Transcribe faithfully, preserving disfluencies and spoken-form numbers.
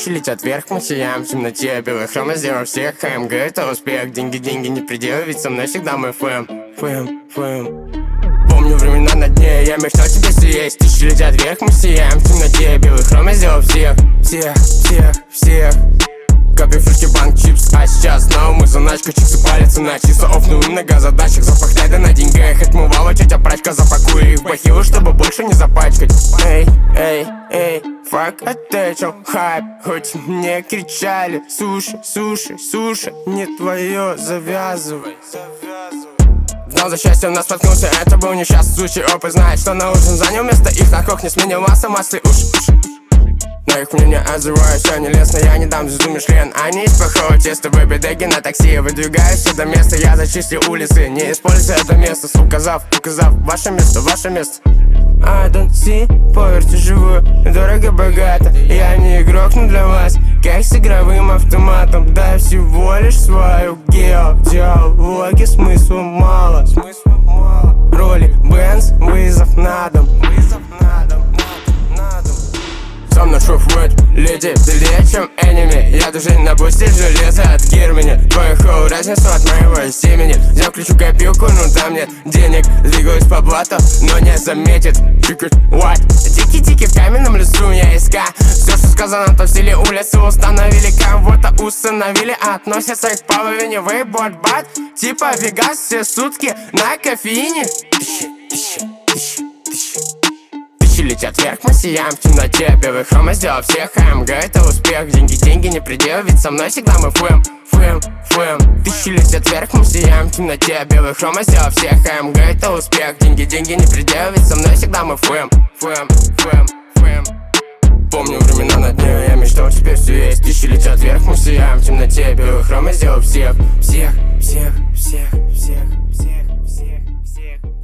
Тысячи летят вверх, мы сияем в темноте. Белый хром, я сделал всех, ХМГ это успех. Деньги, деньги не предел, ведь со мной всегда мой фэм. Фэм, фэм. Помню времена на дне, я мечтал тебе съесть. Тысячи летят вверх, мы сияем в темноте. Белый хром, я сделал всех, всех, всех, всех. Копи, фишки, банк, чипс, а сейчас снова мы заначка. Чипсы палятся на чисто офну и многозадачек. Запах тайда на деньгах, отмывала тетя прачка. Запакую их в бахилу, чтобы больше не запачкать. Эй, эй, эй, фак отечил, хайп. Хоть мне кричали, суши, суши, суши. Не твое, завязывай, завязывай. Гнал за счастьем, нас споткнулся, это был несчастный случай. Опыт знает, что на ужин занял место их. На кухне сменил масса, маслы, уж, уж. Но их мнение отзываю, все нелестно, я не дам звезду Мишлен. Они из плохого теста, выбеги на такси. Выдвигаюсь все до места, я зачистил улицы. Не используй это место, указав, указав. Ваше место, ваше место. I don't see, поверьте живую, дорого-богато. Я не игрок, но для вас, как с игровым автоматом. Дай всего лишь свою геодиалоги, смысла мало. Смысла мало. Роли Бенз, вызов на дом. Вызов на дом. Сам ношу фуэт, леди, длиннее, чем энеми. Я даже на бусте железо от Германи. Твой хоу разнесу от моего семени. Взял ключу копилку, но там нет денег. Двигаюсь по блату, но не заметит. Чикать, what? Тики-тики в каменном лесу я иска. Все, что сказано, то в стиле улицы установили. Кого-то установили, относятся к половине. Вейборд, бат, типа Вегас, все сутки на кофеине. Тысячи, тысячи, тысячи, тысячи. Летят вверх, мы сияем в темноте. Белый хром, я сделал всех, ХМГ это успех. Деньги, деньги не предел, ведь со мной всегда мы фэм. Фэм, фэм. Тысячи летят вверх, мы сияем в темноте. Белый хром, я сделал всех, ХМГ это успех. Деньги, деньги не предел, ведь со мной всегда мы фэм. Фэм, фэм, фэм. Помню времена на дне, я мечтал теперь все есть. Тысячи летят вверх, мы сияем в темноте. Белый хром, я сделал всех, всех, всех, всех, всех, всех, всех, всех.